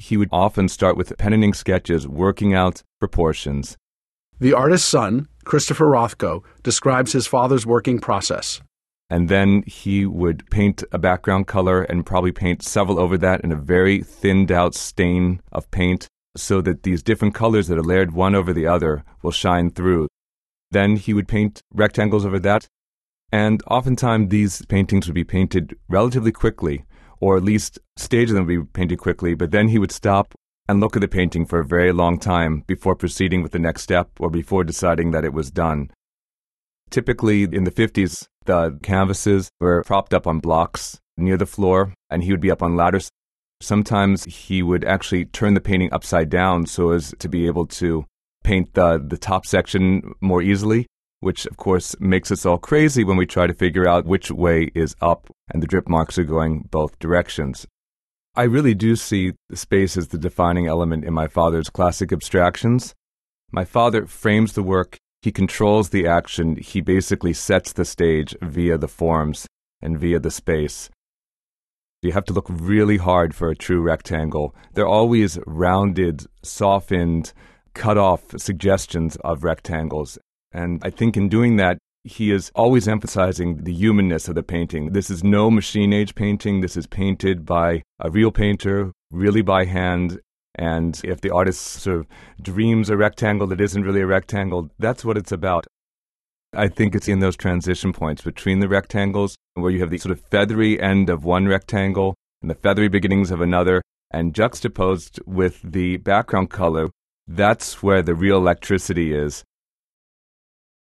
he would often start with pen and ink sketches, working out proportions. The artist's son, Christopher Rothko, describes his father's working process. And then he would paint a background color and probably paint several over that in a very thinned out stain of paint so that these different colors that are layered one over the other will shine through. Then he would paint rectangles over that. And oftentimes these paintings would be painted relatively quickly, or at least stages of them would be painted quickly, but then he would stop and look at the painting for a very long time before proceeding with the next step or before deciding that it was done. Typically in the 50s, the canvases were propped up on blocks near the floor, and he would be up on ladders. Sometimes he would actually turn the painting upside down so as to be able to paint the top section more easily, which of course makes us all crazy when we try to figure out which way is up and the drip marks are going both directions. I really do see space as the defining element in my father's classic abstractions. My father frames the work, he controls the action, he basically sets the stage via the forms and via the space. You have to look really hard for a true rectangle. They're always rounded, softened, cut-off suggestions of rectangles. And I think in doing that, he is always emphasizing the humanness of the painting. This is no machine-age painting. This is painted by a real painter, really by hand. And if the artist sort of dreams a rectangle that isn't really a rectangle, that's what it's about. I think it's in those transition points between the rectangles where you have the sort of feathery end of one rectangle and the feathery beginnings of another, and juxtaposed with the background color, that's where the real electricity is.